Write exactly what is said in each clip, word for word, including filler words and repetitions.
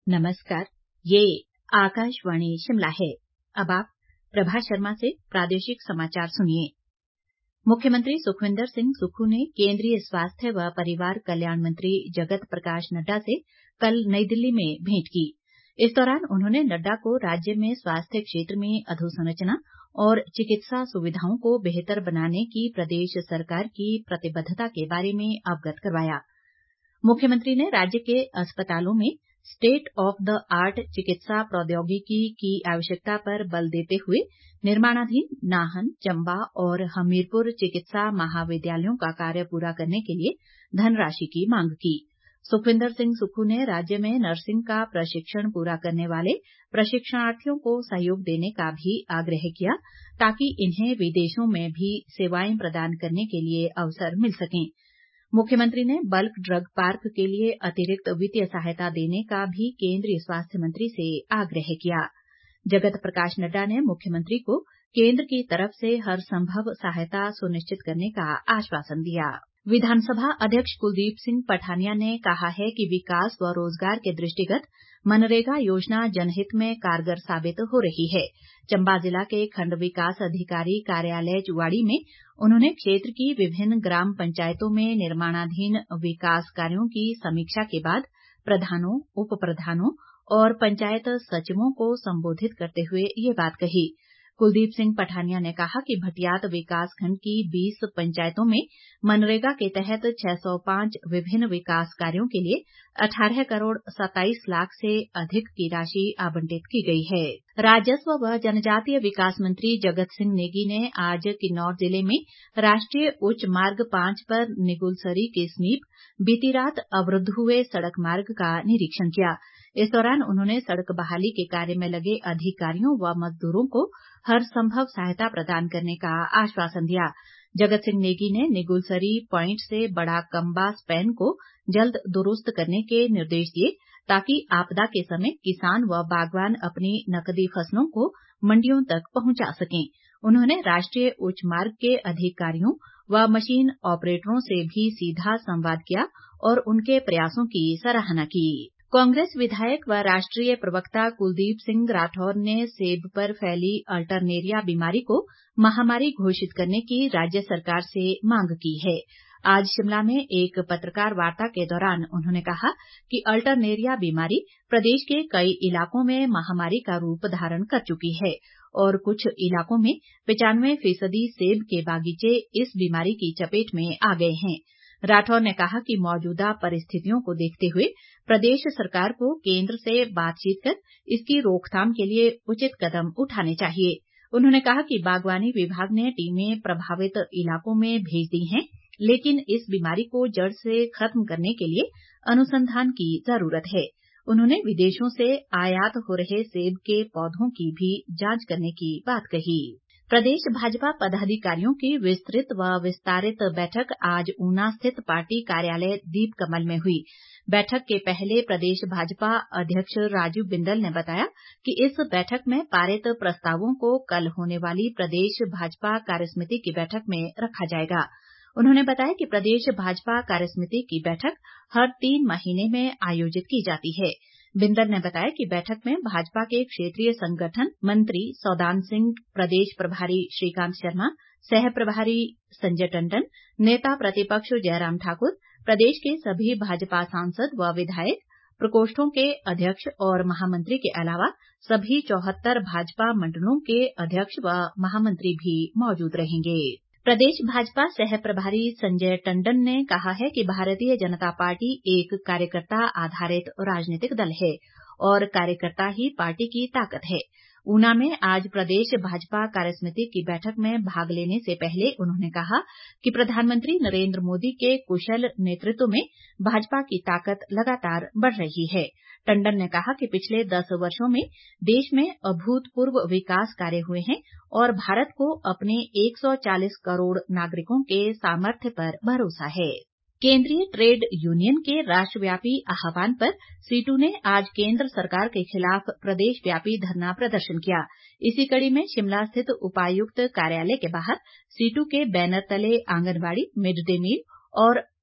नमस्कार, ये आकाशवाणी शिमला है। अब आप प्रभा शर्मा से प्रादेशिक समाचार सुनिए। मुख्यमंत्री सुखविंदर सिंह सुक्खू ने केंद्रीय स्वास्थ्य व परिवार कल्याण मंत्री जगत प्रकाश नड्डा से कल नई दिल्ली में भेंट की। इस दौरान उन्होंने नड्डा को राज्य में स्वास्थ्य क्षेत्र में अधोसंरचना और चिकित्सा सुविधाओं को बेहतर बनाने की प्रदेश सरकार की प्रतिबद्धता के बारे में अवगत करवाया। मुख्यमंत्री ने राज्य के अस्पतालों में स्टेट ऑफ द आर्ट चिकित्सा प्रौद्योगिकी की आवश्यकता पर बल देते हुए निर्माणाधीन नाहन, चंबा और हमीरपुर चिकित्सा महाविद्यालयों का कार्य पूरा करने के लिए धनराशि की मांग की। सुखविंदर सिंह सुक्खू ने राज्य में नर्सिंग का प्रशिक्षण पूरा करने वाले प्रशिक्षणार्थियों को सहयोग देने का भी आग्रह किया, ताकि इन्हें विदेशों में भी सेवाएं प्रदान करने के लिए अवसर मिल सकें। मुख्यमंत्री ने बल्क ड्रग पार्क के लिए अतिरिक्त वित्तीय सहायता देने का भी केंद्रीय स्वास्थ्य मंत्री से आग्रह किया। जगत प्रकाश नड्डा ने मुख्यमंत्री को केंद्र की तरफ से हर संभव सहायता सुनिश्चित करने का आश्वासन दिया। विधानसभा अध्यक्ष कुलदीप सिंह पठानिया ने कहा है कि विकास व रोजगार के दृष्टिगत मनरेगा योजना जनहित में कारगर साबित हो रही है। चंबा जिला के खंड विकास अधिकारी कार्यालय चुवाड़ी में उन्होंने क्षेत्र की विभिन्न ग्राम पंचायतों में निर्माणाधीन विकास कार्यों की समीक्षा के बाद प्रधानों, उप प्रधानों और पंचायत सचिवों को संबोधित करते हुए ये बात कही। कुलदीप सिंह पठानिया ने कहा कि भटियात विकास खंड की बीस पंचायतों में मनरेगा के तहत छह सौ पांच विभिन्न विकास कार्यों के लिए अठारह करोड़ सत्ताईस लाख से अधिक की राशि आवंटित की गई है। राजस्व व जनजातीय विकास मंत्री जगत सिंह नेगी ने आज किन्नौर जिले में राष्ट्रीय उच्च मार्ग पांच पर निगुलसरी के समीप बीती रात अवरुद्ध हुए सड़क मार्ग का निरीक्षण किया। इस दौरान उन्होंने सड़क बहाली के कार्य में लगे अधिकारियों व मजदूरों को हर संभव सहायता प्रदान करने का आश्वासन दिया। जगत सिंह नेगी ने निगुलसरी प्वाइंट से बड़ा कम्बा स्पैन को जल्द दुरुस्त करने के निर्देश दिए, ताकि आपदा के समय किसान व बागवान अपनी नकदी फसलों को मंडियों तक पहुंचा सकें। उन्होंने राष्ट्रीय उच्च मार्ग के अधिकारियों व मशीन ऑपरेटरों से भी सीधा संवाद किया और उनके प्रयासों की सराहना की। कांग्रेस विधायक व राष्ट्रीय प्रवक्ता कुलदीप सिंह राठौर ने सेब पर फैली अल्टरनेरिया बीमारी को महामारी घोषित करने की राज्य सरकार से मांग की है। आज शिमला में एक पत्रकार वार्ता के दौरान उन्होंने कहा कि अल्टरनेरिया बीमारी प्रदेश के कई इलाकों में महामारी का रूप धारण कर चुकी है और कुछ इलाकों में पचानवे फीसदी सेब के बागीचे इस बीमारी की चपेट में आ गए हैं। राठौर ने कहा कि मौजूदा परिस्थितियों को देखते हुए प्रदेश सरकार को केंद्र से बातचीत कर इसकी रोकथाम के लिए उचित कदम उठाने चाहिए। उन्होंने कहा कि बागवानी विभाग ने टीमें प्रभावित इलाकों में भेज दी हैं, लेकिन इस बीमारी को जड़ से खत्म करने के लिए अनुसंधान की जरूरत है। उन्होंने विदेशों से आयात हो रहे सेब के पौधों की भी जांच करने की बात कही। प्रदेश भाजपा पदाधिकारियों की विस्तृत व विस्तारित बैठक आज ऊना स्थित पार्टी कार्यालय दीप कमल में हुई। बैठक के पहले प्रदेश भाजपा अध्यक्ष राजीव बिंदल ने बताया कि इस बैठक में पारित प्रस्तावों को कल होने वाली प्रदेश भाजपा कार्यसमिति की बैठक में रखा जाएगा। उन्होंने बताया कि प्रदेश भाजपा कार्यसमिति की बैठक हर तीन महीने में आयोजित की जाती है। बिंदल ने बताया कि बैठक में भाजपा के क्षेत्रीय संगठन मंत्री सौदान सिंह, प्रदेश प्रभारी श्रीकांत शर्मा, सह प्रभारी संजय टंडन, नेता प्रतिपक्ष जयराम ठाकुर, प्रदेश के सभी भाजपा सांसद व विधायक, प्रकोष्ठों के अध्यक्ष और महामंत्री के अलावा सभी चौहत्तर भाजपा मंडलों के अध्यक्ष व महामंत्री भी मौजूद रहेंगे। प्रदेश भाजपा सह प्रभारी संजय टंडन ने कहा है कि भारतीय जनता पार्टी एक कार्यकर्ता आधारित राजनीतिक दल है और कार्यकर्ता ही पार्टी की ताकत है। ऊना में आज प्रदेश भाजपा कार्यसमिति की बैठक में भाग लेने से पहले उन्होंने कहा कि प्रधानमंत्री नरेंद्र मोदी के कुशल नेतृत्व में भाजपा की ताकत लगातार बढ़ रही है। टंडन ने कहा कि पिछले दस वर्षों में देश में अभूतपूर्व विकास कार्य हुए हैं और भारत को अपने एक सौ चालीस करोड़ नागरिकों के सामर्थ्य पर भरोसा है। केंद्रीय ट्रेड यूनियन के राष्ट्रव्यापी आह्वान पर सीटू ने आज केंद्र सरकार के खिलाफ प्रदेश व्यापी धरना प्रदर्शन किया। इसी कड़ी में शिमला स्थित उपायुक्त कार्यालय के बाहर सीटू के बैनर तले आंगनबाड़ी, मिड डे मील और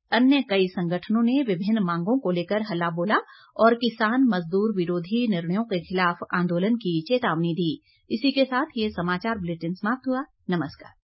अन्य कई संगठनों ने विभिन्न मांगों को लेकर हल्ला बोला और किसान मजदूर विरोधी निर्णयों के खिलाफ आंदोलन की चेतावनी दी। इसी के साथ ये समाचार बुलेटिन समाप्त हुआ। नमस्कार।